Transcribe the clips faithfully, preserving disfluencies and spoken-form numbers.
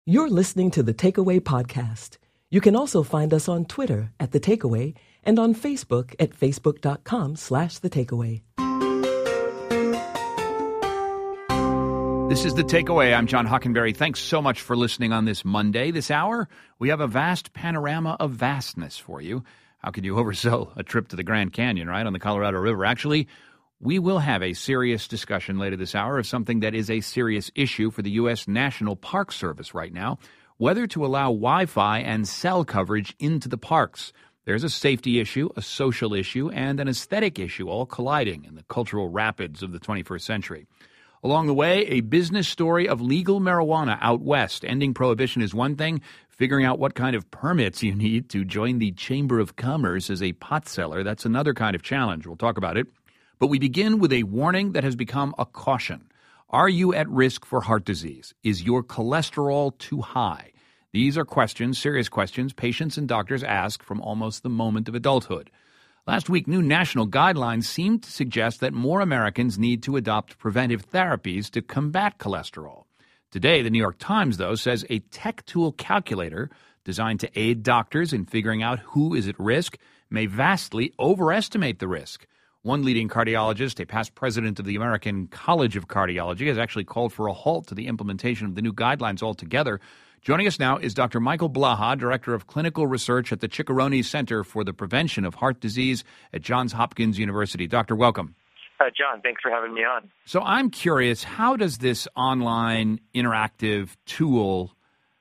You're listening to The Takeaway Podcast. You can also find us on Twitter at The Takeaway and on Facebook at facebook.com slash The Takeaway. This is The Takeaway. I'm John Hockenberry. Thanks so much for listening on this Monday. This hour, we have a vast panorama of vastness for you. How could you oversell a trip to the Grand Canyon, right, on the Colorado River? Actually, we will have a serious discussion later this hour of something that is a serious issue for the U S National Park Service right now, whether to allow Wi-Fi and cell coverage into the parks. There's a safety issue, a social issue, and an aesthetic issue all colliding in the cultural rapids of the twenty-first century. Along the way, a business story of legal marijuana out west. Ending prohibition is one thing. Figuring out what kind of permits you need to join the Chamber of Commerce as a pot seller, that's another kind of challenge. We'll talk about it. But we begin with a warning that has become a caution. Are you at risk for heart disease? Is your cholesterol too high? These are questions, serious questions, patients and doctors ask from almost the moment of adulthood. Last week, new national guidelines seemed to suggest that more Americans need to adopt preventive therapies to combat cholesterol. Today, the New York Times, though, says a tech tool calculator designed to aid doctors in figuring out who is at risk may vastly overestimate the risk. One leading cardiologist, a past president of the American College of Cardiology, has actually called for a halt to the implementation of the new guidelines altogether. Joining us now is Doctor Michael Blaha, Director of Clinical Research at the Ciccarone Center for the Prevention of Heart Disease at Johns Hopkins University. Doctor, welcome. Uh, John, thanks for having me on. So I'm curious, how does this online interactive tool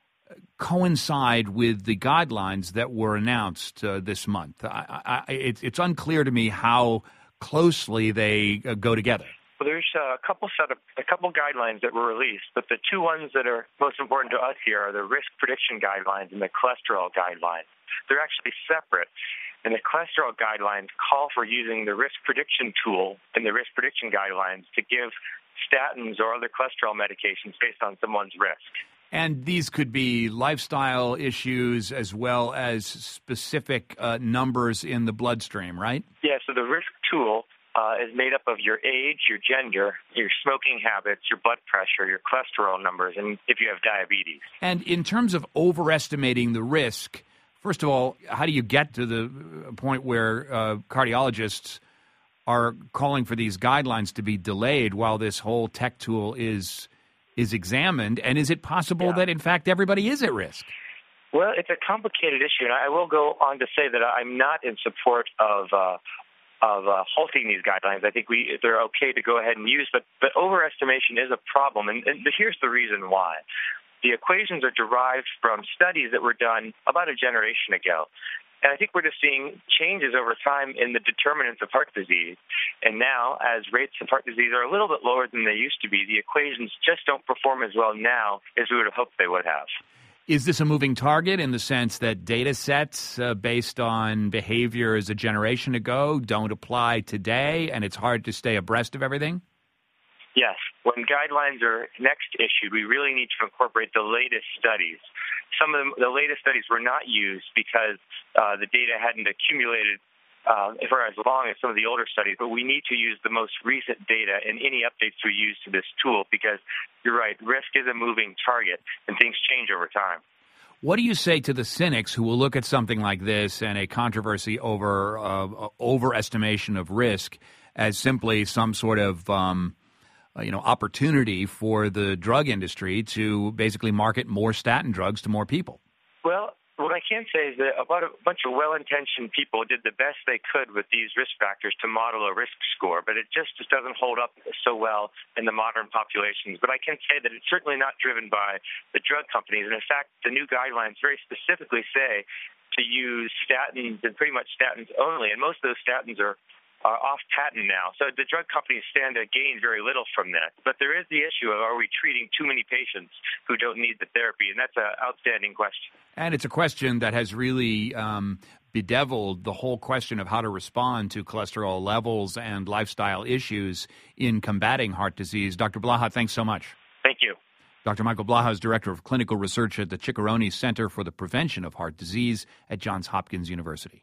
coincide with the guidelines that were announced uh, this month? I, I, it, it's unclear to me how closely they uh, go together. Well, there's a couple set of a couple guidelines that were released, but the two ones that are most important to us here are the risk prediction guidelines and the cholesterol guidelines. They're actually separate, and the cholesterol guidelines call for using the risk prediction tool and the risk prediction guidelines to give statins or other cholesterol medications based on someone's risk. And these could be lifestyle issues as well as specific uh, numbers in the bloodstream, right? Yeah, so the risk tool uh, is made up of your age, your gender, your smoking habits, your blood pressure, your cholesterol numbers, and if you have diabetes. And in terms of overestimating the risk, first of all, how do you get to the point where uh, cardiologists are calling for these guidelines to be delayed while this whole tech tool is is examined, and is it possible yeah. that, in fact, everybody is at risk? Well, it's a complicated issue, and I will go on to say that I'm not in support of uh, of uh, halting these guidelines. I think we they're okay to go ahead and use, but, but overestimation is a problem, and, and here's the reason why. The equations are derived from studies that were done about a generation ago. And I think we're just seeing changes over time in the determinants of heart disease. And now, as rates of heart disease are a little bit lower than they used to be, the equations just don't perform as well now as we would have hoped they would have. Is this a moving target in the sense that data sets uh, based on behaviors a generation ago don't apply today, and it's hard to stay abreast of everything? Yes. When guidelines are next issued, we really need to incorporate the latest studies. Some of them, the latest studies were not used because uh, the data hadn't accumulated uh, for as long as some of the older studies, but we need to use the most recent data and any updates we use to this tool because, you're right, risk is a moving target and things change over time. What do you say to the cynics who will look at something like this and a controversy over uh, overestimation of risk as simply some sort of um, Uh, you know, opportunity for the drug industry to basically market more statin drugs to more people? Well, what I can say is that about a bunch of well-intentioned people did the best they could with these risk factors to model a risk score, but it just, just doesn't hold up so well in the modern populations. But I can say that it's certainly not driven by the drug companies. And in fact, the new guidelines very specifically say to use statins and pretty much statins only, and most of those statins are are off patent now. So the drug companies stand to gain very little from that. But there is the issue of, are we treating too many patients who don't need the therapy? And that's an outstanding question. And it's a question that has really um, bedeviled the whole question of how to respond to cholesterol levels and lifestyle issues in combating heart disease. Doctor Blaha, thanks so much. Thank you. Doctor Michael Blaha is Director of Clinical Research at the Ciccarone Center for the Prevention of Heart Disease at Johns Hopkins University.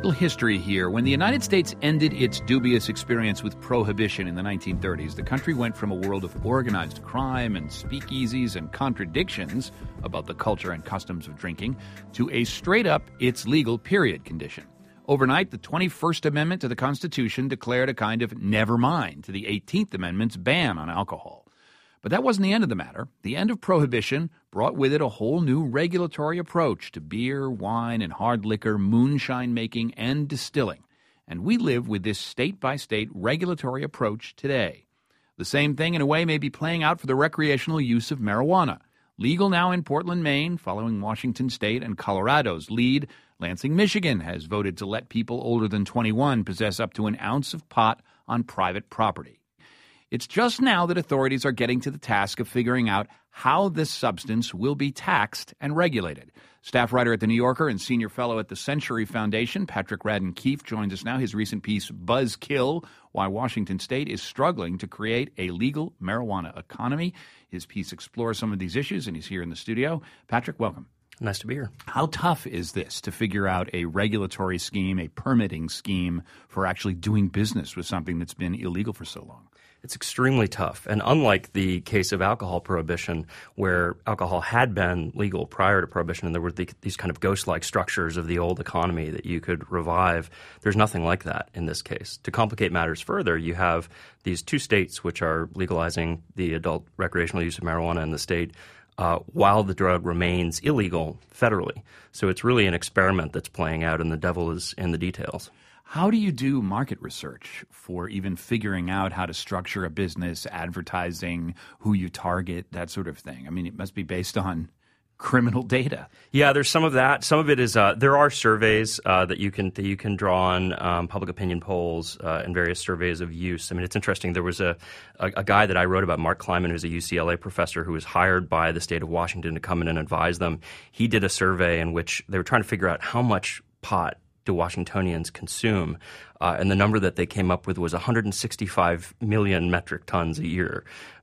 little history here. When the United States ended its dubious experience with prohibition in the nineteen thirties, the country went from a world of organized crime and speakeasies and contradictions about the culture and customs of drinking to a straight-up it's legal period condition. Overnight, the twenty-first Amendment to the Constitution declared a kind of never mind to the eighteenth Amendment's ban on alcohol. But that wasn't the end of the matter. The end of prohibition brought with it a whole new regulatory approach to beer, wine, and hard liquor, moonshine making, and distilling. And we live with this state-by-state regulatory approach today. The same thing, in a way, may be playing out for the recreational use of marijuana. Legal now in Portland, Maine, following Washington State and Colorado's lead, Lansing, Michigan has voted to let people older than twenty-one possess up to an ounce of pot on private property. It's just now that authorities are getting to the task of figuring out how this substance will be taxed and regulated. Staff writer at The New Yorker and senior fellow at the Century Foundation, Patrick Radden Keefe, joins us now. His recent piece, Buzzkill, Why Washington State is Struggling to Create a Legal Marijuana Economy. His piece explores some of these issues, and he's here in the studio. Patrick, welcome. Nice to be here. How tough is this to figure out a regulatory scheme, a permitting scheme for actually doing business with something that's been illegal for so long? It's extremely tough. And unlike the case of alcohol prohibition, where alcohol had been legal prior to prohibition and there were the, these kind of ghost-like structures of the old economy that you could revive, there's nothing like that in this case. To complicate matters further, you have these two states which are legalizing the adult recreational use of marijuana in the state uh, while the drug remains illegal federally. So it's really an experiment that's playing out, and the devil is in the details. How do you do market research for even figuring out how to structure a business, advertising, who you target, that sort of thing? I mean, it must be based on criminal data. Yeah, there's some of that. Some of it is uh, there are surveys uh, that you can that you can draw on, um, public opinion polls uh, and various surveys of use. I mean, it's interesting. There was a, a, a guy that I wrote about, Mark Kleiman, who's a U C L A professor who was hired by the state of Washington to come in and advise them. He did a survey in which they were trying to figure out how much pot do Washingtonians consume, uh, and the number that they came up with was one hundred sixty-five million metric tons a year,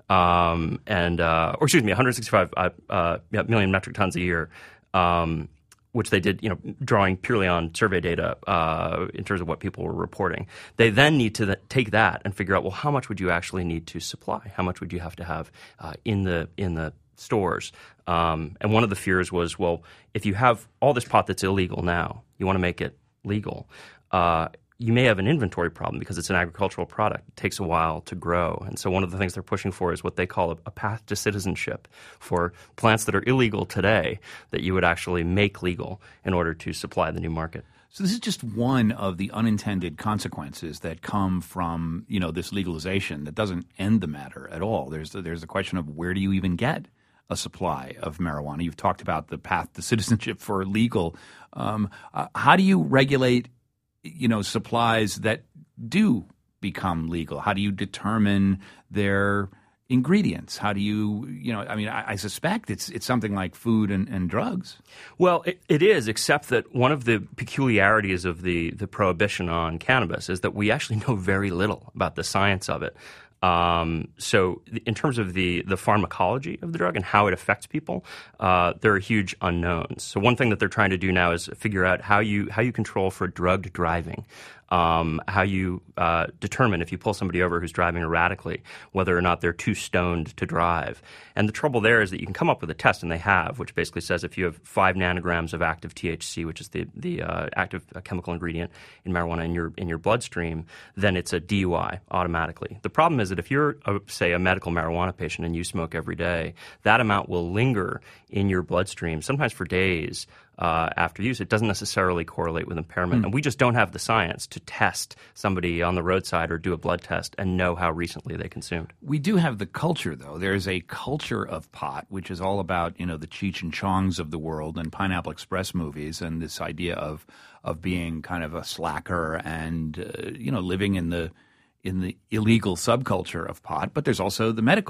um, and uh, or excuse me, one hundred sixty-five uh, uh, yeah, million metric tons a year, um, which they did, you know, drawing purely on survey data uh, in terms of what people were reporting. They then need to th- take that and figure out, well, how much would you actually need to supply? How much would you have to have uh, in the in the stores? Um, and one of the fears was, well, if you have all this pot that's illegal now, you want to make it legal, uh, you may have an inventory problem because it's an agricultural product. It takes a while to grow. And so one of the things they're pushing for is what they call a, a path to citizenship for plants that are illegal today that you would actually make legal in order to supply the new market. So this is just one of the unintended consequences that come from, you know, this legalization that doesn't end the matter at all. There's the, there's the question of where do you even get a supply of marijuana? You've talked about the path to citizenship for legal. Um, uh, how do you regulate, you know, supplies that do become legal? How do you determine their ingredients? How do you, you know, I mean, I, I suspect it's it's something like food and, and drugs. Well, it, it is, except that one of the peculiarities of the, the prohibition on cannabis is that we actually know very little about the science of it. Um, so in terms of the, the pharmacology of the drug and how it affects people, uh, there are huge unknowns. So one thing that they're trying to do now is figure out how you how you control for drugged driving, um, how you uh, determine if you pull somebody over who's driving erratically, whether or not they're too stoned to drive. And the trouble there is that you can come up with a test, and they have, which basically says if you have five nanograms of active T H C, which is the the uh, active uh, chemical ingredient in marijuana in your in your bloodstream, then it's a D U I automatically. The problem is that if you're, a, say, a medical marijuana patient and you smoke every day, that amount will linger in your bloodstream, sometimes for days uh, after use. It doesn't necessarily correlate with impairment. Mm. And we just don't have the science to test somebody on the roadside or do a blood test and know how recently they consumed. We do have the culture, though. There's a culture of pot, which is all about, you know, the Cheech and Chongs of the world and Pineapple Express movies and this idea of of being kind of a slacker and, uh, you know, living in the in the illegal subculture of pot, but there's also the medical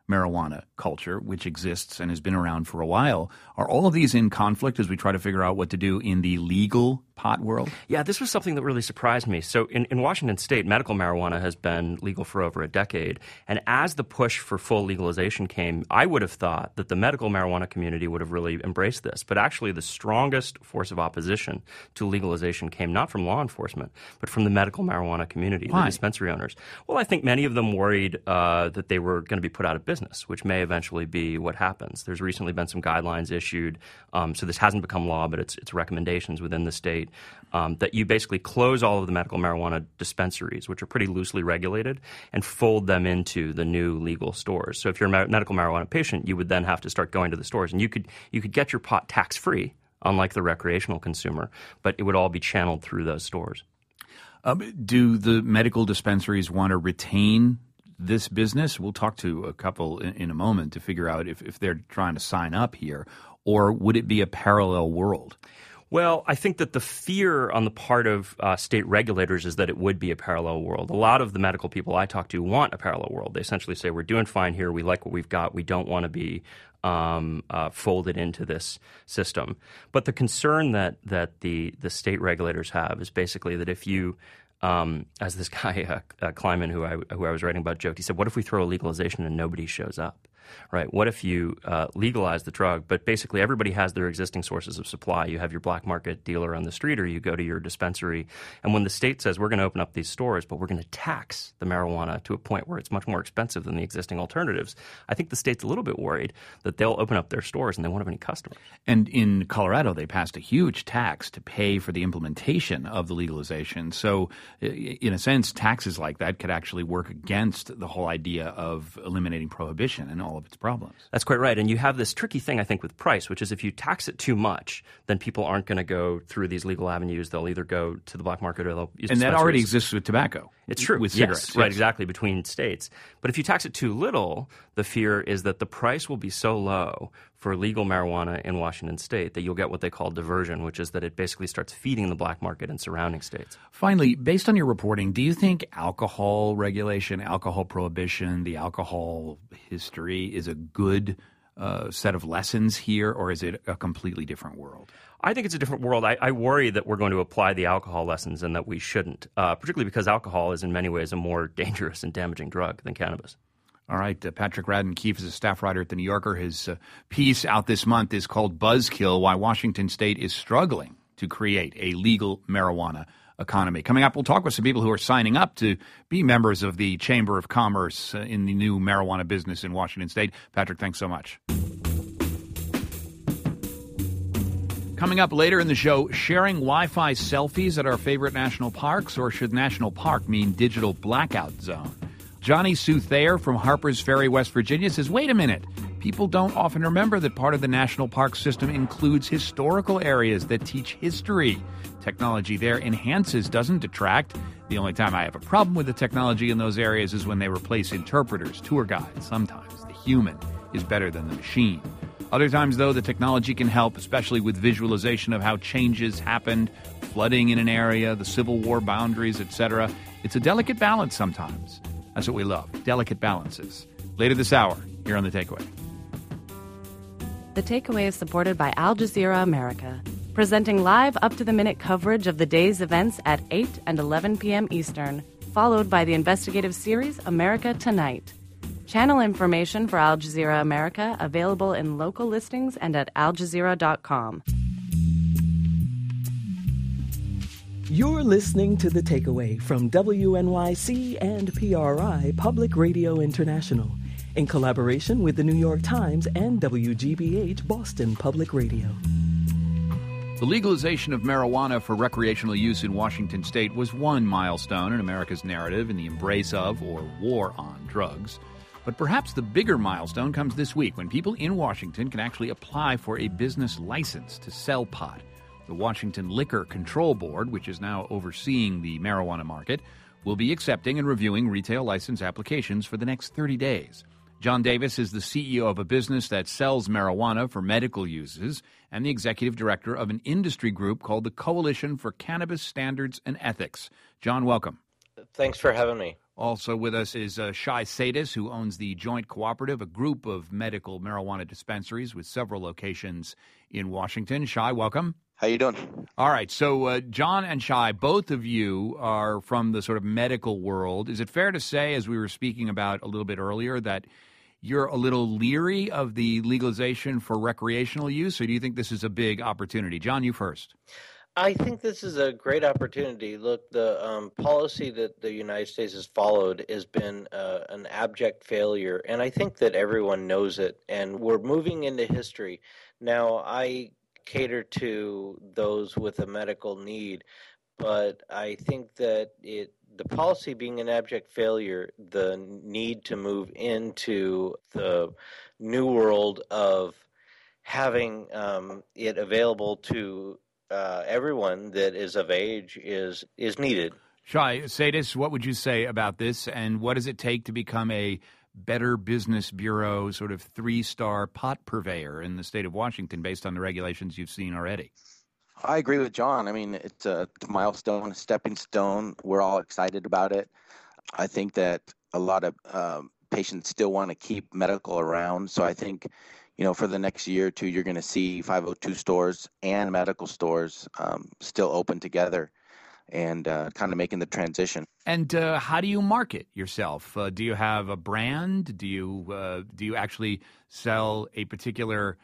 marijuana culture, which exists and has been around for a while. Are all of these in conflict as we try to figure out what to do in the legal pot world? Yeah, this was something that really surprised me. So in, in Washington state, medical marijuana has been legal for over a decade. And as the push for full legalization came, I would have thought that the medical marijuana community would have really embraced this. But actually, the strongest force of opposition to legalization came not from law enforcement, but from the medical marijuana community, Why? the dispensary owners. Well, I think many of them worried uh, that they were going to be put out of business, which may eventually be what happens. There's recently been some guidelines issued. Um, so this hasn't become law, but it's, it's recommendations within the state um, that you basically close all of the medical marijuana dispensaries, which are pretty loosely regulated, and fold them into the new legal stores. So if you're a medical marijuana patient, you would then have to start going to the stores, and you could you could get your pot tax-free, unlike the recreational consumer, but it would all be channeled through those stores. Um, do the medical dispensaries want to retain this business? We'll talk to a couple in, in a moment to figure out if, if they're trying to sign up here, or would it be a parallel world? Well, I think that the fear on the part of uh, state regulators is that it would be a parallel world. A lot of the medical people I talk to want a parallel world. They essentially say, we're doing fine here. We like what we've got. We don't want to be um, uh, folded into this system. But the concern that that the, the state regulators have is basically that if you Um, as this guy, uh, uh, Kleiman, who I, who I was writing about, joked, he said, what if we throw a legalization and nobody shows up? Right? What if you uh, legalize the drug, but basically everybody has their existing sources of supply? You have your black market dealer on the street, or you go to your dispensary. And when the state says, we're going to open up these stores, but we're going to tax the marijuana to a point where it's much more expensive than the existing alternatives, I think the state's a little bit worried that they'll open up their stores and they won't have any customers. And in Colorado, they passed a huge tax to pay for the implementation of the legalization. So in a sense, taxes like that could actually work against the whole idea of eliminating prohibition and all of its problems. That's quite right. And you have this tricky thing, I think, with price, which is if you tax it too much, then people aren't going to go through these legal avenues. They'll either go to the black market or they'll use And that already dispensaries. exists with tobacco. It's true. With Yes, cigarettes. right, yes. exactly, between states. But if you tax it too little, the fear is that the price will be so low for legal marijuana in Washington state that you'll get what they call diversion, which is that it basically starts feeding the black market in surrounding states. Finally, based on your reporting, do you think alcohol regulation, alcohol prohibition, the alcohol history is a good uh, set of lessons here, or is it a completely different world? I think it's a different world. I, I worry that we're going to apply the alcohol lessons and that we shouldn't, uh, particularly because alcohol is in many ways a more dangerous and damaging drug than cannabis. All right. Uh, Patrick Radden Keefe is a staff writer at The New Yorker. His uh, piece out this month is called Buzzkill, Why Washington State is Struggling to Create a Legal Marijuana Economy. Coming up, we'll talk with some people who are signing up to be members of the Chamber of Commerce uh, in the new marijuana business in Washington State. Patrick, thanks so much. Coming up later in the show, sharing Wi-Fi selfies at our favorite national parks, or should national park mean digital blackout zone? Johnny Sue Thayer from Harpers Ferry, West Virginia says, wait a minute, people don't often remember that part of the national park system includes historical areas that teach history. Technology there enhances, doesn't detract. The only time I have a problem with the technology in those areas is when they replace interpreters, tour guides. Sometimes the human is better than the machine. Other times, though, the technology can help, especially with visualization of how changes happened, flooding in an area, the Civil War boundaries, et cetera. It's a delicate balance sometimes. That's what we love, delicate balances. Later this hour, here on The Takeaway. The Takeaway is supported by Al Jazeera America, presenting live up-to-the-minute coverage of the day's events at eight and eleven p.m. Eastern, followed by the investigative series America Tonight. Channel information for Al Jazeera America available in local listings and at al jazeera dot com. You're listening to The Takeaway from W N Y C and P R I Public Radio International, in collaboration with the New York Times and W G B H Boston Public Radio. The legalization of marijuana for recreational use in Washington state was one milestone in America's narrative in the embrace of, or war on, drugs. But perhaps the bigger milestone comes this week when people in Washington can actually apply for a business license to sell pot. The Washington Liquor Control Board, which is now overseeing the marijuana market, will be accepting and reviewing retail license applications for the next thirty days. John Davis is the C E O of a business that sells marijuana for medical uses and the executive director of an industry group called the Coalition for Cannabis Standards and Ethics. John, welcome. Thanks for having me. Also with us is uh, Shai Sadis, who owns the Joint Cooperative, a group of medical marijuana dispensaries with several locations in Washington. Shai, welcome. How you doing? All right. So uh, John and Shai, both of you are from the sort of medical world. Is it fair to say, as we were speaking about a little bit earlier, that you're a little leery of the legalization for recreational use, or do you think this is a big opportunity? John, you first. I think this is a great opportunity. Look, the um, policy that the United States has followed has been uh, an abject failure, and I think that everyone knows it, and we're moving into history. Now, I cater to those with a medical need, but I think that it the policy being an abject failure, the need to move into the new world of having um, it available to Uh, everyone that is of age is is needed. Shai Sadis, what would you say about this, and what does it take to become a Better Business Bureau sort of three-star pot purveyor in the state of Washington based on the regulations you've seen already? I agree with John. I mean, it's a milestone, a stepping stone. We're all excited about it. I think that a lot of um, patients still want to keep medical around, so I think you know, for the next year or two, you're going to see five oh two stores and medical stores um, still open together and uh, kind of making the transition. And uh, how do you market yourself? Uh, do you have a brand? Do you uh, do you actually sell a particular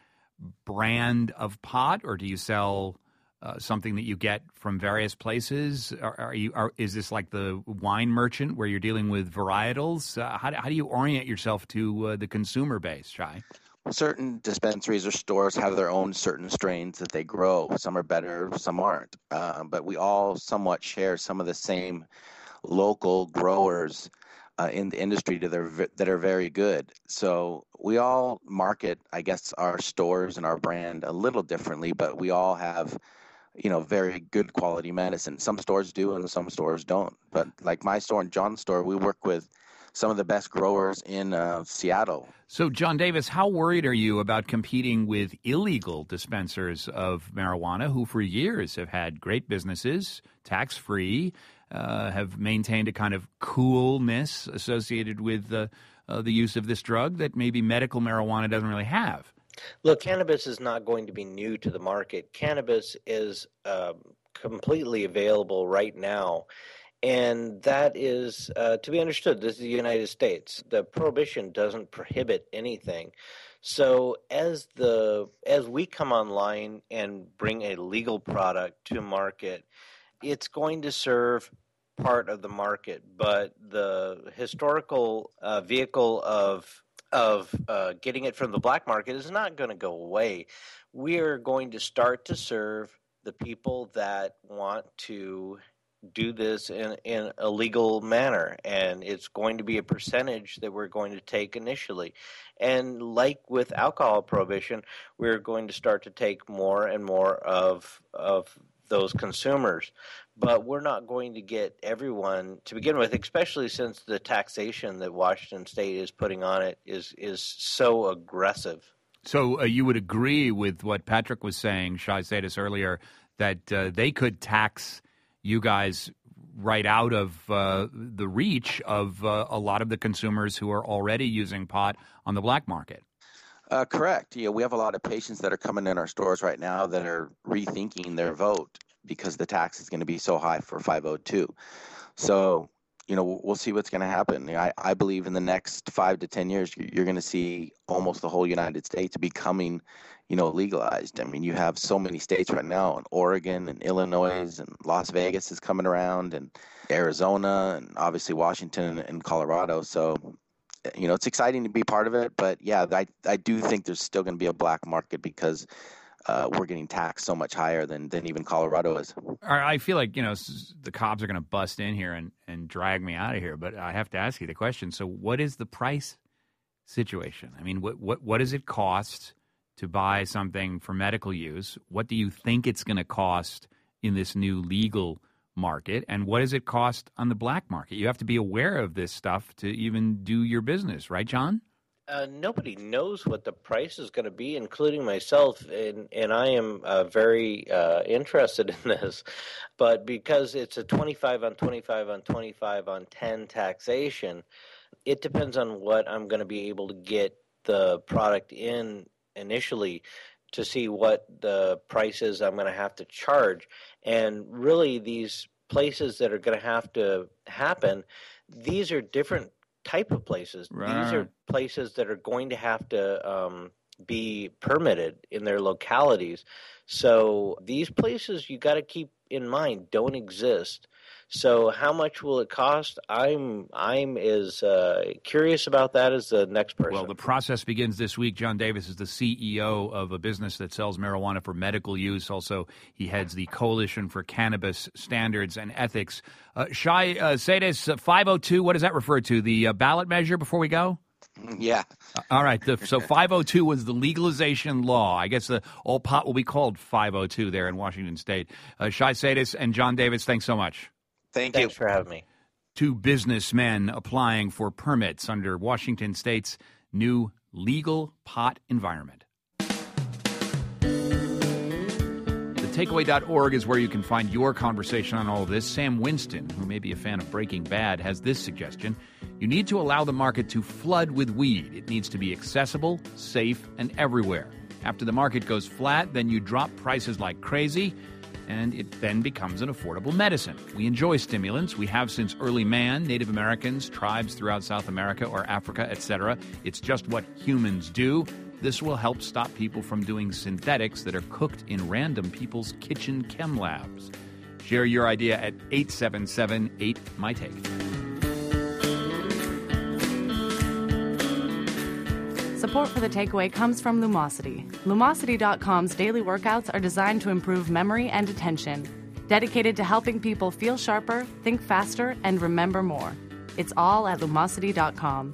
brand of pot, or do you sell uh, something that you get from various places? Are, are you? Are, is this like the wine merchant where you're dealing with varietals? Uh, how, how do you orient yourself to uh, the consumer base, Shai? Certain dispensaries or stores have their own certain strains that they grow. Some are better, some aren't. Uh, but we all somewhat share some of the same local growers uh, in the industry that are, that are very good. So we all market, I guess, our stores and our brand a little differently, but we all have, you know, very good quality medicine. Some stores do and some stores don't. But like my store and John's store, we work with some of the best growers in uh, Seattle. So, John Davis, how worried are you about competing with illegal dispensers of marijuana who for years have had great businesses, tax-free, uh, have maintained a kind of coolness associated with uh, uh, the use of this drug that maybe medical marijuana doesn't really have? Look, cannabis is not going to be new to the market. Cannabis is uh, completely available right now. And that is uh, to be understood. This is the United States. The prohibition doesn't prohibit anything. So as the as we come online and bring a legal product to market, it's going to serve part of the market. But the historical uh, vehicle of of uh, getting it from the black market is not going to go away. We are going to start to serve the people that want to do this in, in a legal manner, and it's going to be a percentage that we're going to take initially. And like with alcohol prohibition, we're going to start to take more and more of of those consumers. But we're not going to get everyone to begin with, especially since the taxation that Washington State is putting on it is is so aggressive. So uh, you would agree with what Patrick was saying, Shai Sadis, earlier, that uh, they could tax you guys right out of uh, the reach of uh, a lot of the consumers who are already using pot on the black market. Uh, correct. Yeah, we have a lot of patients that are coming in our stores right now that are rethinking their vote because the tax is going to be so high for five oh two. So, you know, we'll see what's going to happen. I, I believe in the next five to ten years, you're going to see almost the whole United States becoming, you know, legalized. I mean, you have so many states right now, and Oregon and Illinois and Las Vegas is coming around, and Arizona, and obviously Washington and Colorado. So, you know, it's exciting to be part of it. But yeah, I I do think there's still going to be a black market because uh, we're getting taxed so much higher than, than even Colorado is. I feel like, you know, the cops are going to bust in here and, and drag me out of here. But I have to ask you the question. So what is the price situation? I mean, what what what does it cost to buy something for medical use? What do you think it's going to cost in this new legal market? And what does it cost on the black market? You have to be aware of this stuff to even do your business, right, John? Uh, nobody knows what the price is going to be, including myself, and, and I am uh, very uh, interested in this. But because it's a twenty-five on twenty-five on twenty-five on ten taxation, it depends on what I'm going to be able to get the product in initially to see what the price is I'm going to have to charge. And really, these places that are going to have to happen, these are different type of places. Right. These are places that are going to have to um, be permitted in their localities. So these places you got to keep in mind don't exist. So how much will it cost? I'm I'm as uh, curious about that as the next person. Well, the process begins this week. John Davis is the C E O of a business that sells marijuana for medical use. Also, he heads the Coalition for Cannabis Standards and Ethics. Uh, Shai uh, Sadis, uh, five oh two, what does that refer to? The uh, ballot measure before we go? Yeah. Uh, all right. The, so five oh two was the legalization law. I guess the all pot will be called five oh two there in Washington State. Uh, Shai Sadis and John Davis, thanks so much. Thank Thanks you. for having me. Two businessmen applying for permits under Washington State's new legal pot environment. the takeaway dot org is where you can find your conversation on all of this. Sam Winston, who may be a fan of Breaking Bad, has this suggestion. You need to allow the market to flood with weed. It needs to be accessible, safe, and everywhere. After the market goes flat, then you drop prices like crazy, and it then becomes an affordable medicine. We enjoy stimulants. We have since early man, Native Americans, tribes throughout South America or Africa, et cetera. It's just what humans do. This will help stop people from doing synthetics that are cooked in random people's kitchen chem labs. Share your idea at eight seven seven eight, M Y Take. Support for The Takeaway comes from Lumosity. Lumosity dot com's daily workouts are designed to improve memory and attention, dedicated to helping people feel sharper, think faster, and remember more. It's all at Lumosity dot com.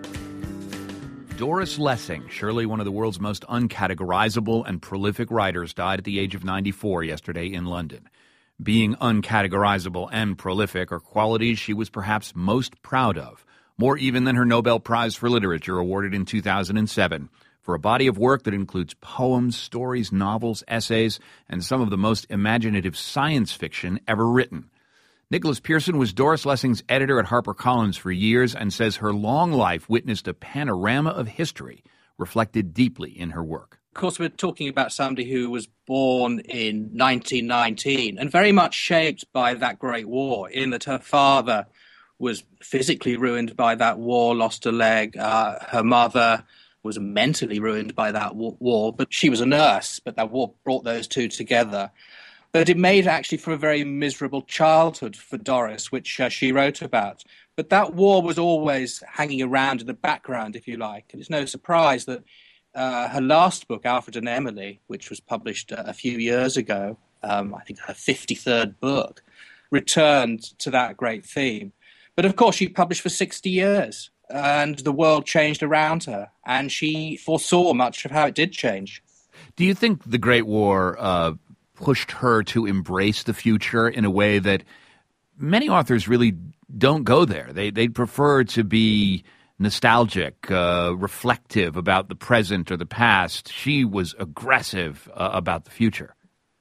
Doris Lessing, surely one of the world's most uncategorizable and prolific writers, died at the age of ninety-four yesterday in London. Being uncategorizable and prolific are qualities she was perhaps most proud of, more even than her Nobel Prize for Literature awarded in two thousand seven, for a body of work that includes poems, stories, novels, essays, and some of the most imaginative science fiction ever written. Nicholas Pearson was Doris Lessing's editor at HarperCollins for years and says her long life witnessed a panorama of history reflected deeply in her work. Of course, we're talking about somebody who was born in nineteen nineteen and very much shaped by that great war, in that her father was physically ruined by that war, lost a leg. Uh, her mother was mentally ruined by that war, but she was a nurse, but that war brought those two together. But it made actually for a very miserable childhood for Doris, which uh, she wrote about. But that war was always hanging around in the background, if you like. And it's no surprise that uh, her last book, Alfred and Emily, which was published uh, a few years ago, um, I think her fifty-third book, returned to that great theme. But of course, she published for sixty years, and the world changed around her, and she foresaw much of how it did change. Do you think the Great War uh, pushed her to embrace the future in a way that many authors really don't go there? They they prefer to be nostalgic, uh, reflective about the present or the past. She was aggressive uh, about the future.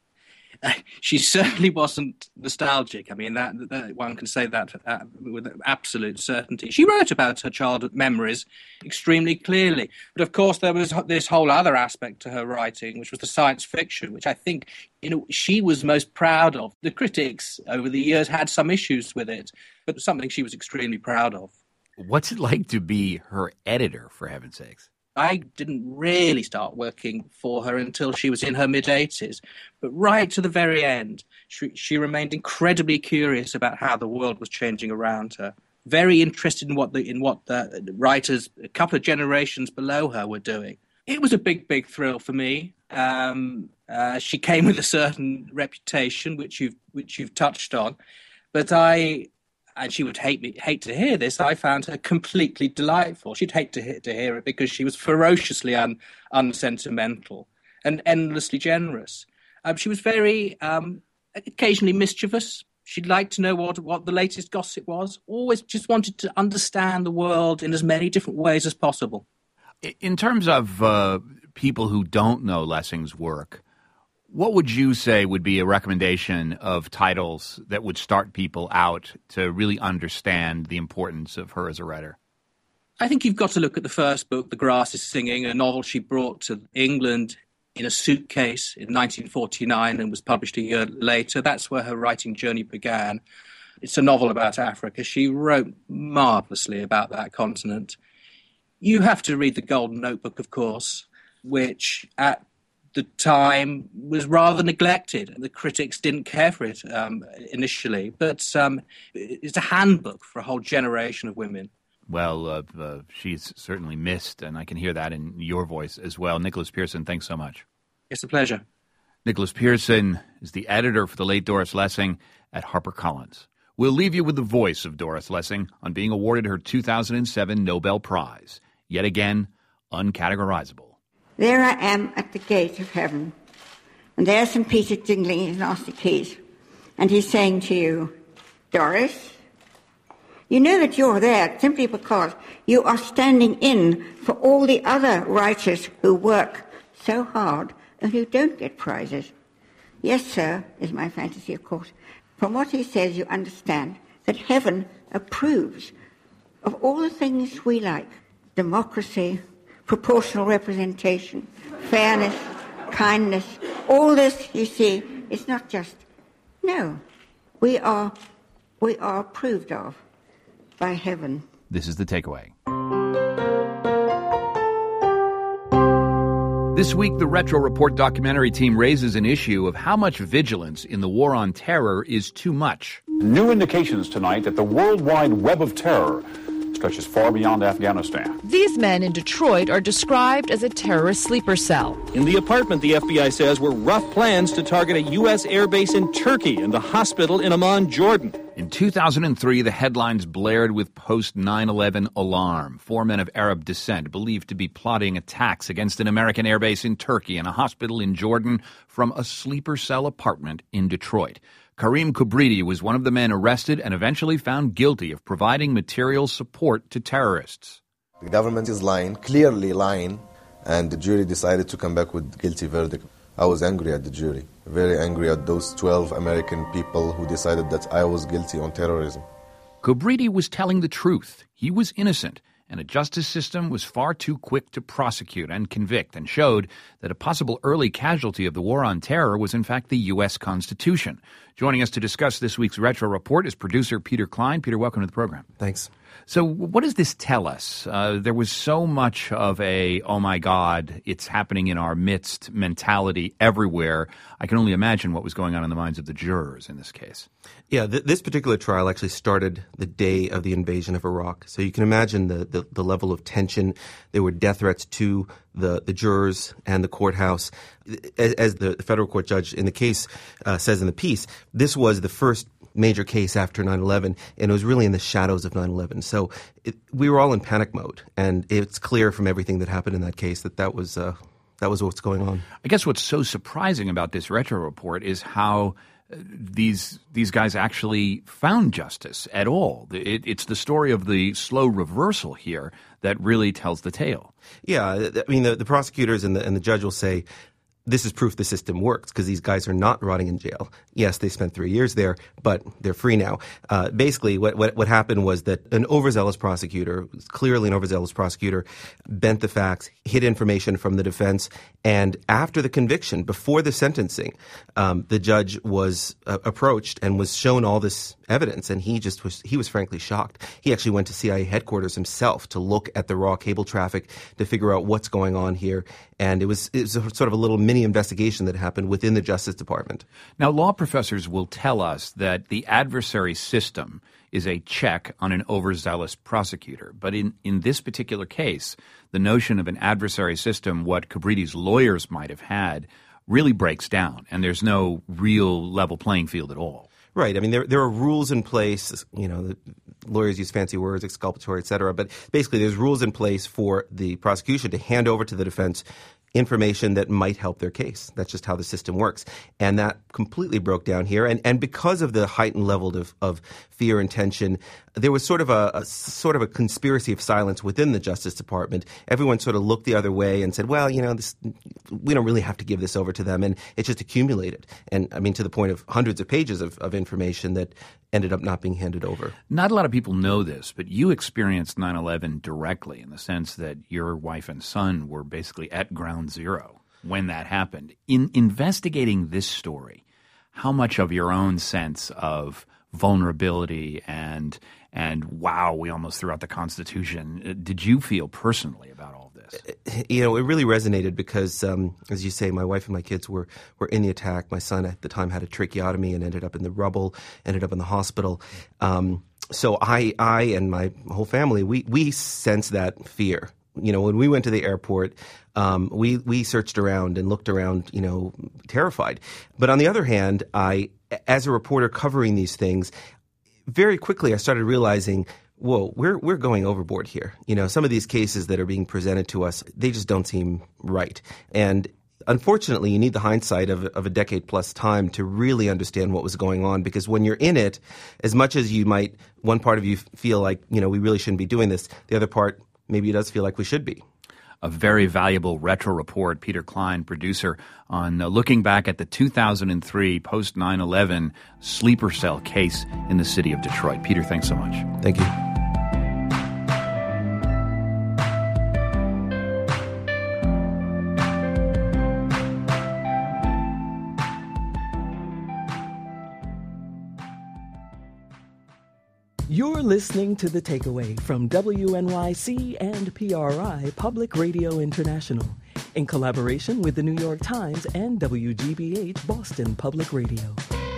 She certainly wasn't nostalgic. I mean, that, that one can say that uh, with absolute certainty. She wrote about her childhood memories extremely clearly. But of course, there was this whole other aspect to her writing, which was the science fiction, which I think, you know, she was most proud of. The critics over the years had some issues with it, but it was something she was extremely proud of. What's it like to be her editor, for heaven's sakes? I didn't really start working for her until she was in her mid-eighties. But right to the very end, she, she remained incredibly curious about how the world was changing around her, very interested in what the in what the writers a couple of generations below her were doing. It was a big, big thrill for me. Um, uh, she came with a certain reputation, which you've which you've touched on, but I. And she would hate me, hate to hear this. I found her completely delightful. She'd hate to hear, to hear it because she was ferociously un, unsentimental and endlessly generous. Um, she was very um, occasionally mischievous. She'd like to know what, what the latest gossip was. Always just wanted to understand the world in as many different ways as possible. In terms of uh, people who don't know Lessing's work, what would you say would be a recommendation of titles that would start people out to really understand the importance of her as a writer? I think you've got to look at the first book, The Grass is Singing, a novel she brought to England in a suitcase in nineteen forty-nine and was published a year later. That's where her writing journey began. It's a novel about Africa. She wrote marvelously about that continent. You have to read The Golden Notebook, of course, which at the time was rather neglected. The critics didn't care for it um, initially, but um, it's a handbook for a whole generation of women. Well, uh, uh, she's certainly missed, and I can hear that in your voice as well. Nicholas Pearson, thanks so much. It's a pleasure. Nicholas Pearson is the editor for the late Doris Lessing at HarperCollins. We'll leave you with the voice of Doris Lessing on being awarded her two thousand seven Nobel Prize. Yet again, uncategorizable. There I am at the gate of heaven, and there's Saint Peter jingling his nasty keys, and he's saying to you, Doris, you know that you're there simply because you are standing in for all the other writers who work so hard and who don't get prizes. Yes, sir, is my fantasy, of course. From what he says, you understand that heaven approves of all the things we like. Democracy, proportional representation, fairness, kindness. All this, you see, it's not just, no, we are, we are approved of by heaven. This is The Takeaway. This week, the Retro Report documentary team raises an issue of how much vigilance in the war on terror is too much. New indications tonight that the worldwide web of terror stretches far beyond Afghanistan. These men in Detroit are described as a terrorist sleeper cell. In the apartment, the F B I says, were rough plans to target a U S airbase in Turkey and a hospital in Amman, Jordan. In two thousand three, the headlines blared with post nine eleven alarm. Four men of Arab descent believed to be plotting attacks against an American airbase in Turkey and a hospital in Jordan from a sleeper cell apartment in Detroit. Karim Kubridi was one of the men arrested and eventually found guilty of providing material support to terrorists. The government is lying, clearly lying, and the jury decided to come back with guilty verdict. I was angry at the jury, very angry at those twelve American people who decided that I was guilty on terrorism. Kubridi was telling the truth. He was innocent, and a justice system was far too quick to prosecute and convict, and showed that a possible early casualty of the war on terror was in fact the U S Constitution. Joining us to discuss this week's Retro Report is producer Peter Klein. Peter, welcome to the program. Thanks. So what does this tell us? Uh, there was so much of a, oh my God, it's happening in our midst mentality everywhere. I can only imagine what was going on in the minds of the jurors in this case. Yeah, th- this particular trial actually started the day of the invasion of Iraq. So you can imagine the, the, the level of tension. There were death threats to the, the jurors and the courthouse. As, as the federal court judge in the case uh, says in the piece, this was the first major case after nine eleven, and it was really in the shadows of nine eleven. So it, we were all in panic mode, and it's clear from everything that happened in that case that that was, uh, that was what's going on. I guess what's so surprising about this Retro Report is how these these guys actually found justice at all. It, it's the story of the slow reversal here that really tells the tale. Yeah, I mean, the, the prosecutors and the, and the judge will say, this is proof the system works because these guys are not rotting in jail. Yes, they spent three years there, but they're free now. Uh, basically, what, what what happened was that an overzealous prosecutor, clearly an overzealous prosecutor, bent the facts, hid information from the defense, and after the conviction, before the sentencing, um, the judge was uh, approached and was shown all this evidence, and he just was he was frankly shocked. He actually went to C I A headquarters himself to look at the raw cable traffic to figure out what's going on here, and it was it was a, sort of a little mini investigation that happened within the Justice Department. Now, law professors will tell us that the adversary system is a check on an overzealous prosecutor. But in, in this particular case, the notion of an adversary system, what Kubridi's lawyers might have had, really breaks down, and there's no real level playing field at all. Right. I mean, there there are rules in place. You know, the lawyers use fancy words, exculpatory, et cetera. But basically, there's rules in place for the prosecution to hand over to the defense information that might help their case. That's just how the system works. And that completely broke down here. And and because of the heightened level of, of fear and tension, there was sort of a, a sort of a conspiracy of silence within the Justice Department. Everyone sort of looked the other way and said, well, you know, this, we don't really have to give this over to them. And it just accumulated. And I mean, to the point of hundreds of pages of, of information that ended up not being handed over. Not a lot of people know this, but you experienced nine eleven directly in the sense that your wife and son were basically at ground zero when that happened. In investigating this story, how much of your own sense of vulnerability and and wow, we almost threw out the Constitution, did you feel personally about all this? You know, it really resonated because, um, as you say, my wife and my kids were, were in the attack. My son at the time had a tracheotomy and ended up in the rubble, ended up in the hospital. Um, so I, I and my whole family, we, we sensed that fear. You know, when we went to the airport, um, we, we searched around and looked around, you know, terrified. But on the other hand, I, as a reporter covering these things, very quickly I started realizing, whoa, we're we're going overboard here. You know, some of these cases that are being presented to us, they just don't seem right. And unfortunately, you need the hindsight of, of a decade plus time to really understand what was going on, because when you're in it, as much as you might, one part of you feel like, you know, we really shouldn't be doing this, the other part, maybe it does feel like we should be. A very valuable retro report, Peter Klein, producer, on uh, looking back at the two thousand three post nine eleven sleeper cell case in the city of Detroit. Peter, thanks so much. Thank you. You're listening to The Takeaway from W N Y C and P R I Public Radio International in collaboration with the New York Times and W G B H Boston Public Radio.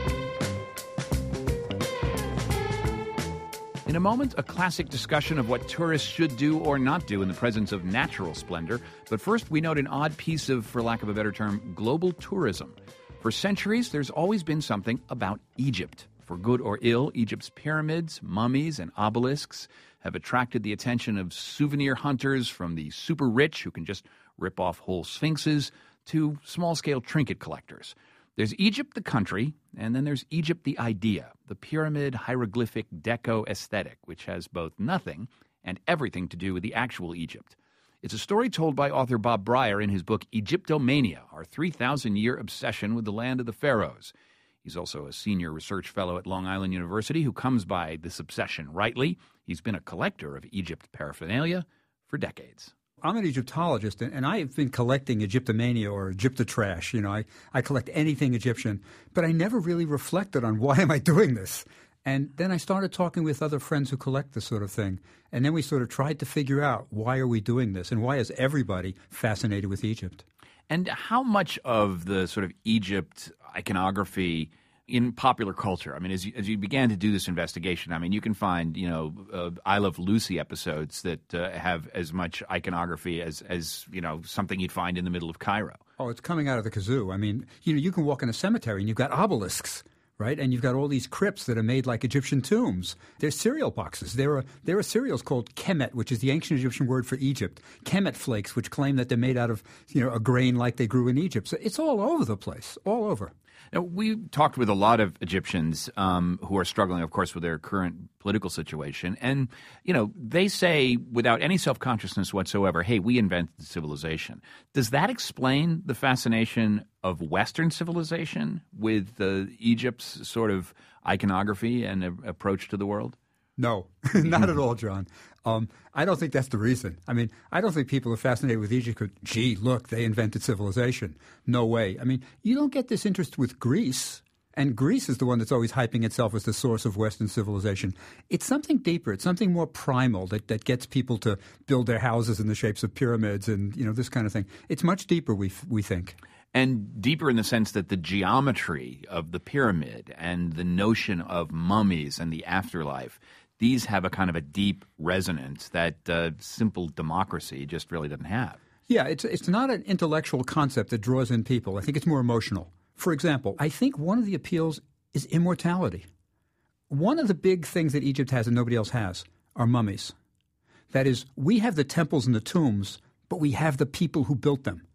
In a moment, a classic discussion of what tourists should do or not do in the presence of natural splendor. But first, we note an odd piece of, for lack of a better term, global tourism. For centuries, there's always been something about Egypt. For good or ill, Egypt's pyramids, mummies, and obelisks have attracted the attention of souvenir hunters, from the super rich who can just rip off whole sphinxes to small-scale trinket collectors. There's Egypt the country, and then there's Egypt the idea, the pyramid hieroglyphic deco aesthetic, which has both nothing and everything to do with the actual Egypt. It's a story told by author Bob Breyer in his book Egyptomania, our three thousand year obsession with the land of the pharaohs. He's also a senior research fellow at Long Island University who comes by this obsession rightly. He's been a collector of Egypt paraphernalia for decades. I'm an Egyptologist, and I've been collecting Egyptomania or Egyptotrash. You know, I, I collect anything Egyptian, but I never really reflected on why am I doing this. And then I started talking with other friends who collect this sort of thing, and then we sort of tried to figure out, why are we doing this, and why is everybody fascinated with Egypt? And how much of the sort of Egypt iconography in popular culture, I mean, as you, as you began to do this investigation, I mean, you can find, you know, uh, I Love Lucy episodes that uh, have as much iconography as, as, you know, something you'd find in the middle of Cairo. Oh, it's coming out of the kazoo. I mean, you know, you can walk in a cemetery and you've got obelisks, right? And you've got all these crypts that are made like Egyptian tombs. They're cereal boxes. There are there are cereals called kemet, which is the ancient Egyptian word for Egypt. Kemet flakes, which claim that they're made out of, you know, a grain like they grew in Egypt. So it's all over the place, all over. Now, we talked with a lot of Egyptians um, who are struggling, of course, with their current political situation. And, you know, they say without any self-consciousness whatsoever, hey, we invented civilization. Does that explain the fascination of Western civilization with uh, Egypt's sort of iconography and uh, approach to the world? No, not at all, John. Um, I don't think that's the reason. I mean, I don't think people are fascinated with Egypt because, gee, look, they invented civilization. No way. I mean, you don't get this interest with Greece, and Greece is the one that's always hyping itself as the source of Western civilization. It's something deeper. It's something more primal that, that gets people to build their houses in the shapes of pyramids and, you know, this kind of thing. It's much deeper, we we think. And deeper in the sense that the geometry of the pyramid and the notion of mummies and the afterlife, these have a kind of a deep resonance that uh, simple democracy just really doesn't have. Yeah, it's it's not an intellectual concept that draws in people. I think it's more emotional. For example, I think one of the appeals is immortality. One of the big things that Egypt has and nobody else has are mummies. That is, we have the temples and the tombs, but we have the people who built them.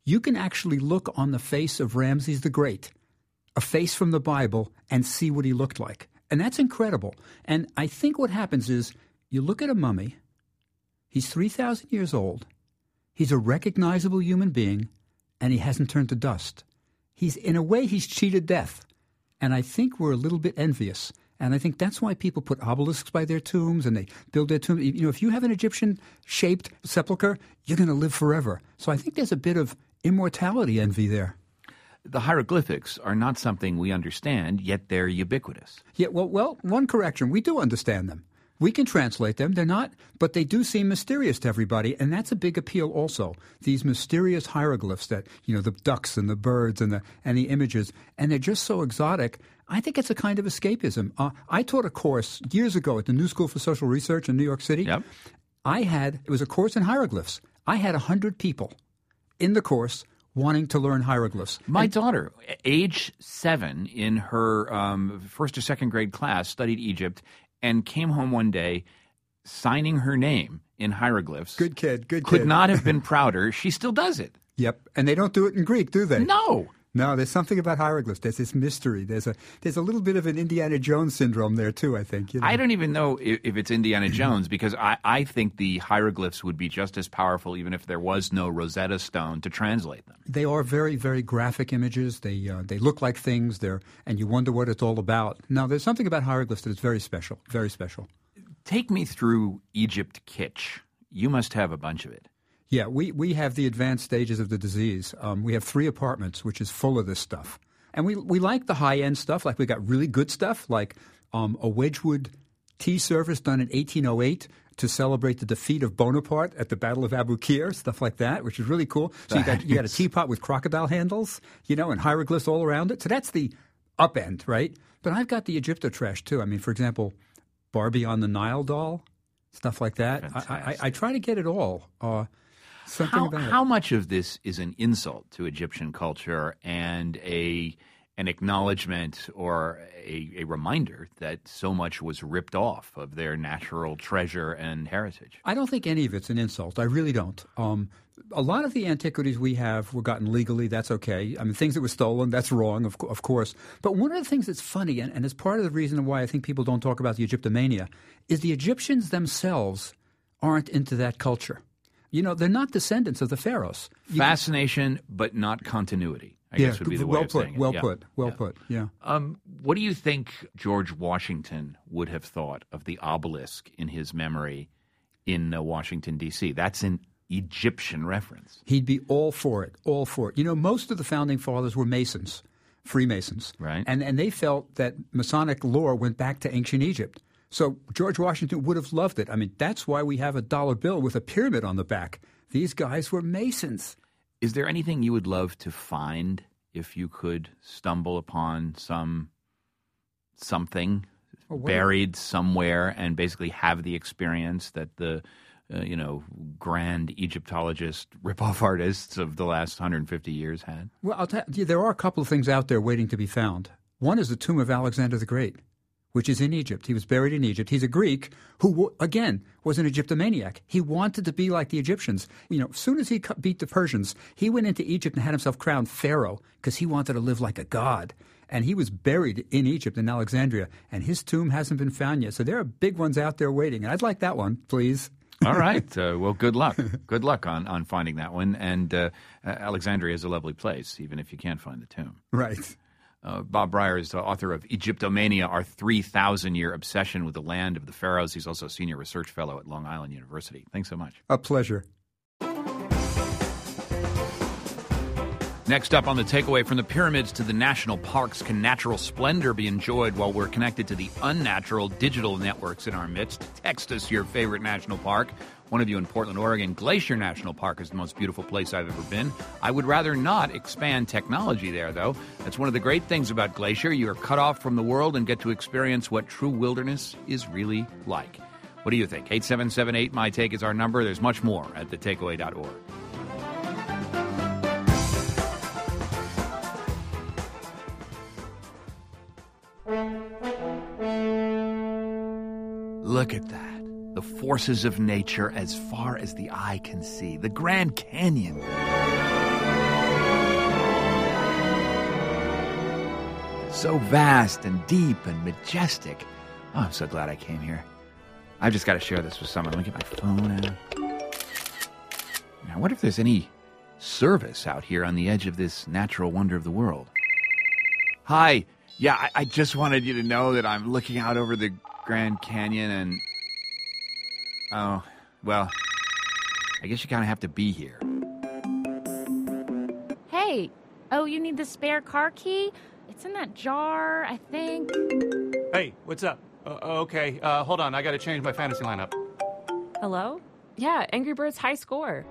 you can actually look on the face of Ramses the Great, a face from the Bible, and see what he looked like. And that's incredible. And I think what happens is you look at a mummy, he's three thousand years old, he's a recognizable human being, and he hasn't turned to dust. He's, in a way, he's cheated death. And I think we're a little bit envious. And I think that's why people put obelisks by their tombs and they build their tombs. You know, if you have an Egyptian-shaped sepulcher, you're going to live forever. So I think there's a bit of immortality envy there. The hieroglyphics are not something we understand, yet they're ubiquitous. Yeah, well, well, one correction. We do understand them. We can translate them. They're not, but they do seem mysterious to everybody, and that's a big appeal also. These mysterious hieroglyphs that, you know, the ducks and the birds and the and the images, and they're just so exotic. I think it's a kind of escapism. Uh, I taught a course years ago at the New School for Social Research in New York City. Yep. I had, it was a course in hieroglyphs. I had one hundred people in the course wanting to learn hieroglyphs. My and, daughter, age seven, in her um, first or second grade class, studied Egypt and came home one day signing her name in hieroglyphs. Good kid, good Could kid. not have been prouder. She still does it. Yep, and they don't do it in Greek, do they? No. No, there's something about hieroglyphs. There's this mystery. There's a there's a little bit of an Indiana Jones syndrome there, too, I think. You know? I don't even know if, if it's Indiana Jones, because I, I think the hieroglyphs would be just as powerful even if there was no Rosetta Stone to translate them. They are very, very graphic images. They uh, they look like things, They're, and you wonder what it's all about. Now, there's something about hieroglyphs that is very special, very special. Take me through Egypt kitsch. You must have a bunch of it. Yeah, we, we have the advanced stages of the disease. Um, we have three apartments, which is full of this stuff. And we we like the high-end stuff. Like we got really good stuff, like um, a Wedgwood tea service done in eighteen oh eight to celebrate the defeat of Bonaparte at the Battle of Aboukir, stuff like that, which is really cool. So you got, you got a teapot with crocodile handles, you know, and hieroglyphs all around it. So that's the up end, right? But I've got the Egypto trash, too. I mean, for example, Barbie on the Nile doll, stuff like that. I, I, I try to get it all. Uh How, about how much of this is an insult to Egyptian culture and a an acknowledgement or a, a reminder that so much was ripped off of their natural treasure and heritage? I don't think any of it's an insult. I really don't. Um, a lot of the antiquities we have were gotten legally. That's okay. I mean, things that were stolen, that's wrong, of, of course. But one of the things that's funny, and, and is part of the reason why I think people don't talk about the Egyptomania, is the Egyptians themselves aren't into that culture. You know, they're not descendants of the pharaohs. You Fascination, but not continuity, I yeah, guess would be the well way of put, saying it. well Yeah. put, well Yeah. put, yeah. Um, what do you think George Washington would have thought of the obelisk in his memory in uh, Washington, D C? That's an Egyptian reference. He'd be all for it, all for it. You know, most of the founding fathers were Masons, Freemasons. Right. And, and they felt that Masonic lore went back to ancient Egypt. So George Washington would have loved it. I mean, that's why we have a dollar bill with a pyramid on the back. These guys were Masons. Is there anything you would love to find if you could stumble upon some something Oh, what- buried somewhere and basically have the experience that the uh, you know grand Egyptologist ripoff artists of the last one hundred fifty years had? Well, I'll tell you, there are a couple of things out there waiting to be found. One is the tomb of Alexander the Great, which is in Egypt. He was buried in Egypt. He's a Greek who, again, was an Egyptomaniac. He wanted to be like the Egyptians. You know, as soon as he beat the Persians, he went into Egypt and had himself crowned pharaoh because he wanted to live like a god. And he was buried in Egypt, in Alexandria, and his tomb hasn't been found yet. So there are big ones out there waiting. And I'd like that one, please. All right. Uh, well, good luck. Good luck on, on finding that one. And uh, Alexandria is a lovely place, even if you can't find the tomb. Right. Uh, Bob Breyer is the author of Egyptomania, Our three thousand year Obsession with the Land of the Pharaohs. He's also a senior research fellow at Long Island University. Thanks so much. A pleasure. Next up on the takeaway, from the pyramids to the national parks, can natural splendor be enjoyed while we're connected to the unnatural digital networks in our midst? Text us your favorite national park. One of you in Portland, Oregon, Glacier National Park is the most beautiful place I've ever been. I would rather not expand technology there, though. That's one of the great things about Glacier. You are cut off from the world and get to experience what true wilderness is really like. What do you think? eight seven seven eight, my take is our number. There's much more at the takeaway dot org. Look at that. The forces of nature as far as the eye can see. The Grand Canyon. So vast and deep and majestic. Oh, I'm so glad I came here. I've just got to share this with someone. Let me get my phone out. Now, what if there's any service out here on the edge of this natural wonder of the world? Hi. Yeah, I, I just wanted you to know that I'm looking out over the Grand Canyon and... Oh, well, I guess you kind of have to be here. Hey, oh, you need the spare car key? It's in that jar, I think. Hey, what's up? Uh, okay, uh, hold on. I got to change my fantasy lineup. Hello? Yeah, Angry Birds high score.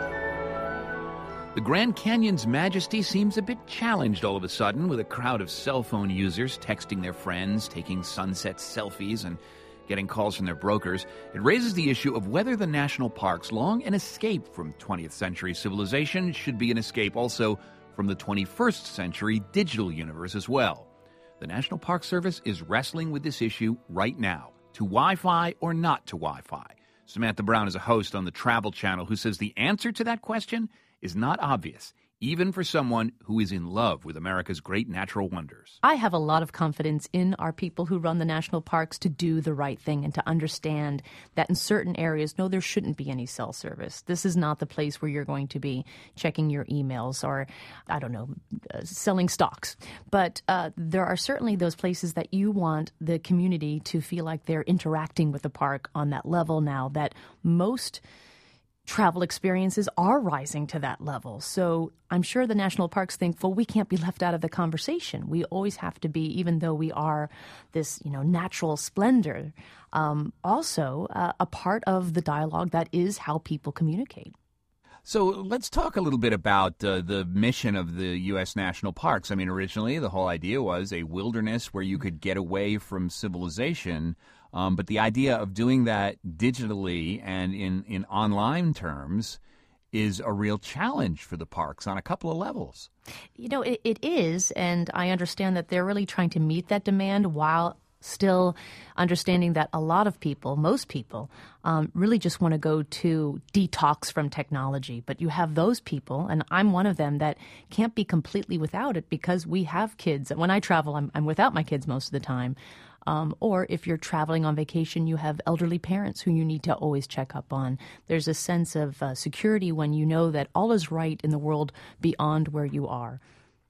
The Grand Canyon's majesty seems a bit challenged all of a sudden, with a crowd of cell phone users texting their friends, taking sunset selfies, and getting calls from their brokers. It raises the issue of whether the national parks, long an escape from twentieth century civilization, should be an escape also from the twenty-first century digital universe as well. The National Park Service is wrestling with this issue right now. To Wi-Fi or not to Wi-Fi? Samantha Brown is a host on the Travel Channel who says the answer to that question is not obvious, even for someone who is in love with America's great natural wonders. I have a lot of confidence in our people who run the national parks to do the right thing and to understand that in certain areas, no, there shouldn't be any cell service. This is not the place where you're going to be checking your emails or, I don't know, uh, selling stocks. But uh, there are certainly those places that you want the community to feel like they're interacting with the park on that level now that most travel experiences are rising to that level. So I'm sure the national parks think, well, we can't be left out of the conversation. We always have to be, even though we are this, you know, natural splendor, um, also uh, a part of the dialogue that is how people communicate. So let's talk a little bit about uh, the mission of the U S national parks. I mean, originally the whole idea was a wilderness where you could get away from civilization. Um, but the idea of doing that digitally and in, in online terms is a real challenge for the parks on a couple of levels. You know, it, it is, and I understand that they're really trying to meet that demand while still understanding that a lot of people, most people, um, really just want to go to detox from technology. But you have those people, and I'm one of them, that can't be completely without it because we have kids. When I travel, I'm, I'm without my kids most of the time. Um, or if you're traveling on vacation, you have elderly parents who you need to always check up on. There's a sense of uh, security when you know that all is right in the world beyond where you are.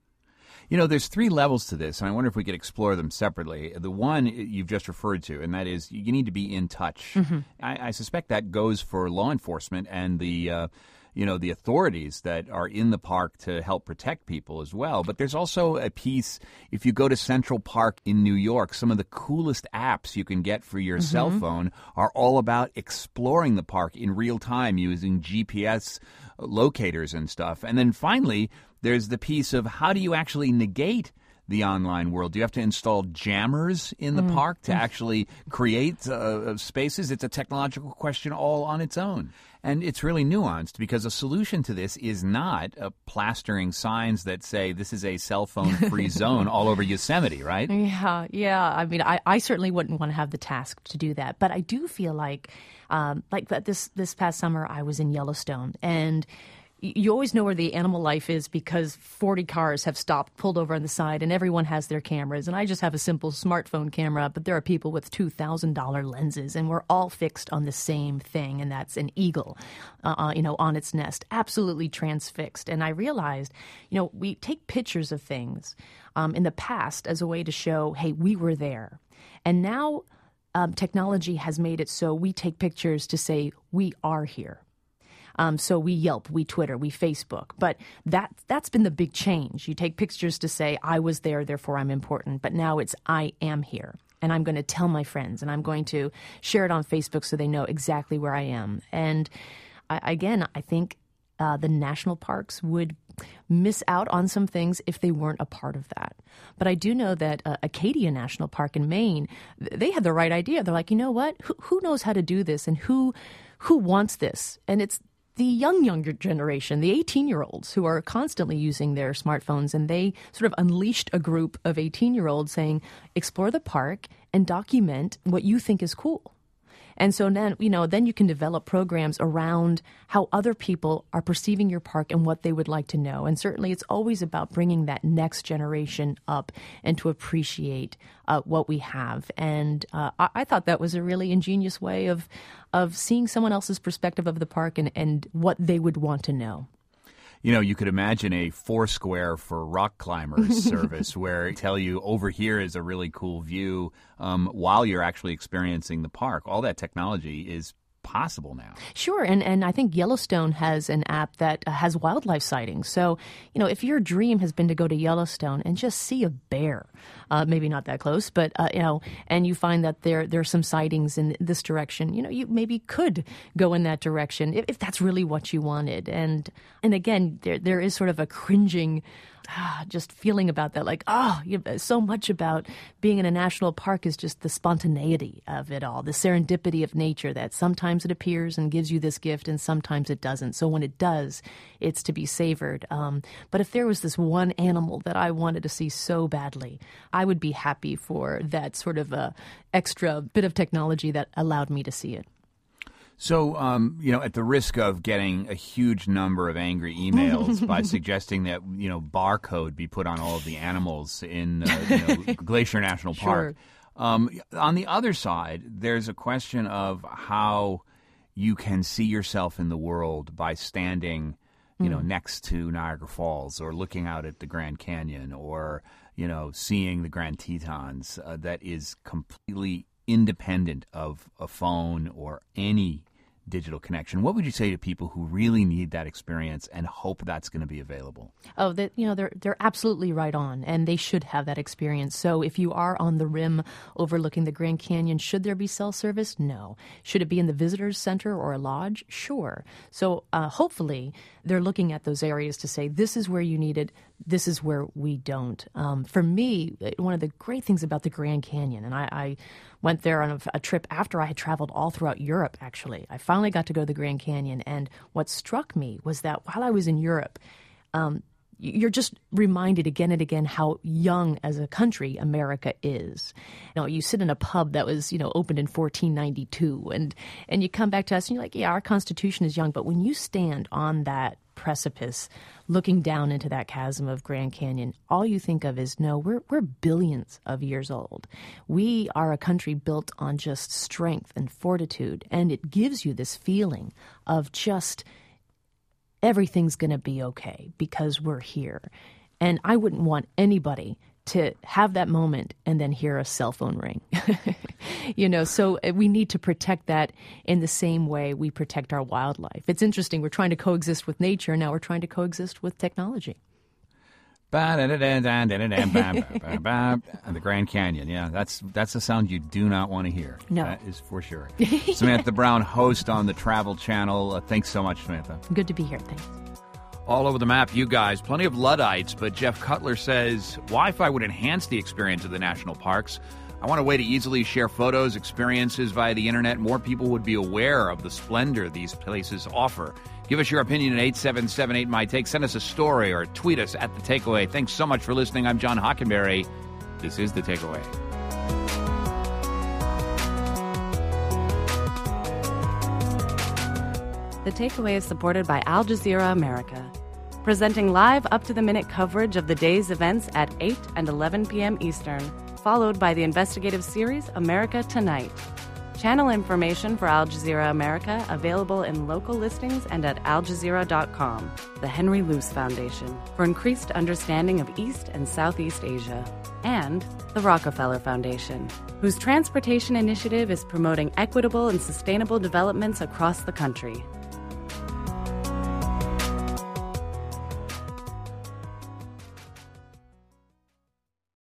You know, there's three levels to this, and I wonder if we could explore them separately. The one you've just referred to, and that is you need to be in touch. Mm-hmm. I, I suspect that goes for law enforcement and the uh, you know, the authorities that are in the park to help protect people as well. But there's also a piece, if you go to Central Park in New York, some of the coolest apps you can get for your mm-hmm. cell phone are all about exploring the park in real time using G P S locators and stuff. And then finally, there's the piece of how do you actually negate the online world? Do you have to install jammers in the mm. park to actually create uh, spaces? It's a technological question all on its own. And it's really nuanced because a solution to this is not uh, plastering signs that say this is a cell phone free zone all over Yosemite, right? Yeah, yeah. I mean, I, I certainly wouldn't want to have the task to do that. But I do feel like, um, like that this, this past summer I was in Yellowstone, and you always know where the animal life is because forty cars have stopped, pulled over on the side, and everyone has their cameras. And I just have a simple smartphone camera, but there are people with two thousand dollars lenses, and we're all fixed on the same thing, and that's an eagle, uh, you know, on its nest, absolutely transfixed. And I realized, you know, we take pictures of things um, in the past as a way to show, hey, we were there. And now um, technology has made it so we take pictures to say we are here. Um, so we Yelp, we Twitter, we Facebook. But that, that's been the big change. You take pictures to say, I was there, therefore I'm important. But now it's, I am here. And I'm going to tell my friends. And I'm going to share it on Facebook so they know exactly where I am. And I, again, I think uh, the national parks would miss out on some things if they weren't a part of that. But I do know that uh, Acadia National Park in Maine, they had the right idea. They're like, you know what? Who, who knows how to do this? And who who wants this? And it's the young, younger generation, the eighteen-year-olds who are constantly using their smartphones, and they sort of unleashed a group of eighteen-year-olds saying, explore the park and document what you think is cool. And so then, you know, then you can develop programs around how other people are perceiving your park and what they would like to know. And certainly it's always about bringing that next generation up and to appreciate uh, what we have. And uh, I, I thought that was a really ingenious way of of seeing someone else's perspective of the park and, and what they would want to know. You know, you could imagine a Foursquare for rock climbers service where they tell you over here is a really cool view um, while you're actually experiencing the park. All that technology is possible now. Sure, and, and I think Yellowstone has an app that uh, has wildlife sightings. So, you know, if your dream has been to go to Yellowstone and just see a bear, uh, maybe not that close, but, uh, you know, and you find that there, there are some sightings in this direction, you know, you maybe could go in that direction if, if that's really what you wanted. And, and again, there there is sort of a cringing Ah, just feeling about that, like, oh, you know, so much about being in a national park is just the spontaneity of it all, the serendipity of nature that sometimes it appears and gives you this gift and sometimes it doesn't. So when it does, it's to be savored. Um, but if there was this one animal that I wanted to see so badly, I would be happy for that sort of a extra bit of technology that allowed me to see it. So, um, you know, at the risk of getting a huge number of angry emails by suggesting that, you know, barcode be put on all of the animals in uh, you know, Glacier National Park, sure. um, on the other side, there's a question of how you can see yourself in the world by standing, you mm. know, next to Niagara Falls or looking out at the Grand Canyon or, you know, seeing the Grand Tetons uh, that is completely independent of a phone or any digital connection. What would you say to people who really need that experience and hope that's going to be available? Oh, that you know, they're they're absolutely right on, and they should have that experience. So if you are on the rim overlooking the Grand Canyon, should there be cell service? No. Should it be in the visitors center or a lodge? Sure. So uh, hopefully they're looking at those areas to say, this is where you need it, this is where we don't. Um, for me, one of the great things about the Grand Canyon, and I, I went there on a, a trip after I had traveled all throughout Europe, actually. I finally got to go to the Grand Canyon, and what struck me was that while I was in Europe, um, you're just reminded again and again how young as a country America is. You know, you sit in a pub that was, you know, opened in fourteen ninety-two, and, and you come back to us and you're like, yeah, our Constitution is young. But when you stand on that precipice looking down into that chasm of Grand Canyon, all you think of is, no, we're we're billions of years old. We are a country built on just strength and fortitude, and it gives you this feeling of just everything's going to be okay because we're here. And I wouldn't want anybody to have that moment and then hear a cell phone ring. You know, so we need to protect that in the same way we protect our wildlife. It's interesting. We're trying to coexist with nature. Now we're trying to coexist with technology. And the Grand Canyon, yeah, that's that's a sound you do not want to hear. No. That is for sure. Samantha Brown, host on the Travel Channel. Uh, thanks so much, Samantha. Good to be here. Thanks. All over the map, you guys. Plenty of Luddites, but Jeff Cutler says Wi-Fi would enhance the experience of the national parks. I want a way to easily share photos, experiences via the internet. More people would be aware of the splendor these places offer. Give us your opinion at eight seven seven eight, M Y Take. Send us a story or tweet us at The Takeaway. Thanks so much for listening. I'm John Hockenberry. This is The Takeaway. The Takeaway is supported by Al Jazeera America, presenting live up-to-the-minute coverage of the day's events at eight and eleven p.m. Eastern, followed by the investigative series America Tonight. Channel information for Al Jazeera America available in local listings and at al jazeera dot com. The Henry Luce Foundation for increased understanding of East and Southeast Asia. And the Rockefeller Foundation, whose transportation initiative is promoting equitable and sustainable developments across the country.